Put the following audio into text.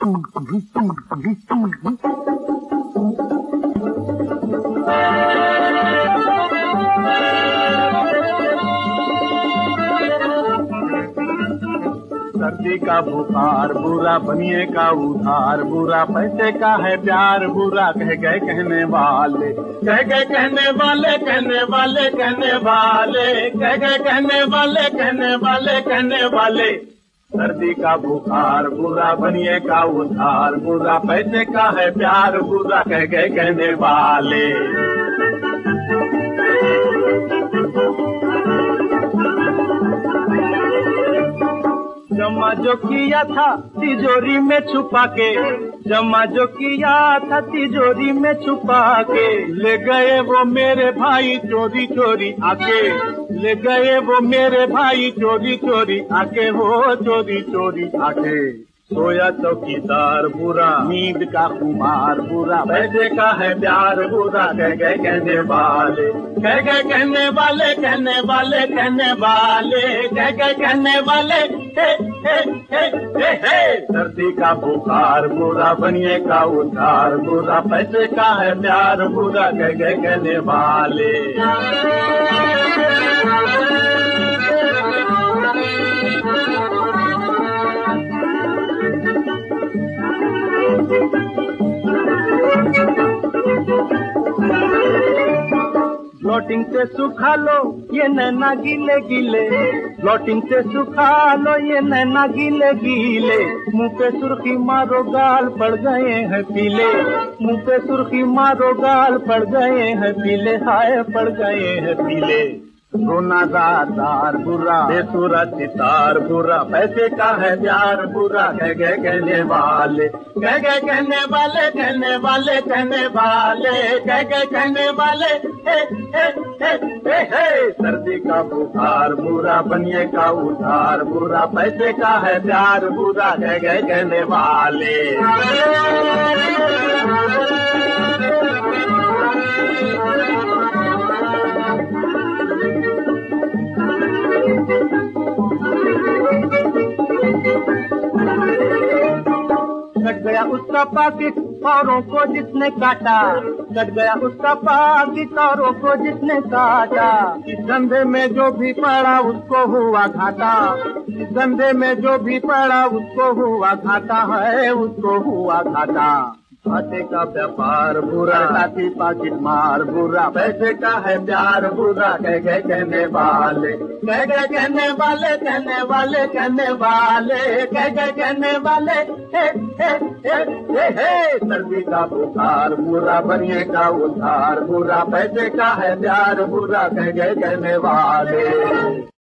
सर्दी का बुखार बुरा, बनिए का उधार बुरा, पैसे का है प्यार बुरा, कह गए कहने वाले, कह गए कहने वाले, कहने वाले, कहने वाले, कह गए कहने वाले, कहने वाले, कहने वाले। सर्दी का बुखार बुरा, बनिए का उधार बुरा, पैसे का है प्यार बुरा, कह गए कहने वाले। जमा जो किया था तिजोरी में छुपा के, जमा जो किया था तिजोरी में छुपा के, ले गए वो मेरे भाई चोरी चोरी आके, ले गए वो मेरे भाई चोरी चोरी आके, हो चोरी चोरी आके। सोया चौकीदार बुरा, नींद का खुमार बुरा, पैसे का है प्यार बुरा, कह गए कहने वाले, कह गए कहने वाले, कहने वाले, कहने वाले, कह गए कहने वाले। हे हे हे हे हे। सर्दी का बुखार बुरा, बनिए का उधार बुरा, पैसे का है प्यार बुरा, कह गए कहने वाले। फ्लोटिंग से सुखा लो ये नैना गीले गीले, फ्लोटिंग से सुखा लो ये नैना गीले गीले, मुंह पे सुर्खी मारो गाल पड़ गए हैं पीले, मुंह पे सुर्खी मारो गाल पड़ गए हैं पीले, हाय पड़ गए हैं पीले। सोना दार बुरा, बेसुरा सितार बुरा, पैसे का है प्यार बुरा, कह गए कहने वाले, कह गए कहने वाले, कहने वाले, कहने वाले, कह गए कहने वाले। हे हे हे हे हे। सर्दी का बुखार बुरा, बनिए का उधार बुरा, पैसे का है प्यार बुरा, कह गए कहने वाले। कट गया उसका पाकिट औरों को जिसने काटा, कट गया उसका पाकिट औरों को जिसने काटा, इस धंधे में जो भी पड़ा उसको हुआ घाटा, इस धंधे में जो भी पड़ा उसको हुआ घाटा, है उसको हुआ घाटा। घाटे का व्यापार बुरा, साथी पाकिट मार बुरा, पैसे का है प्यार बुरा, कह गए कहने वाले, कह गए कहने वाले, कहने वाले, कहने वाले, कह गए कहने वाले। हे हे हे हे हे। सर्दी का बुखार बुरा, बनिए का उधार बुरा, पैसे का है प्यार बुरा, कह गए कहने वाले।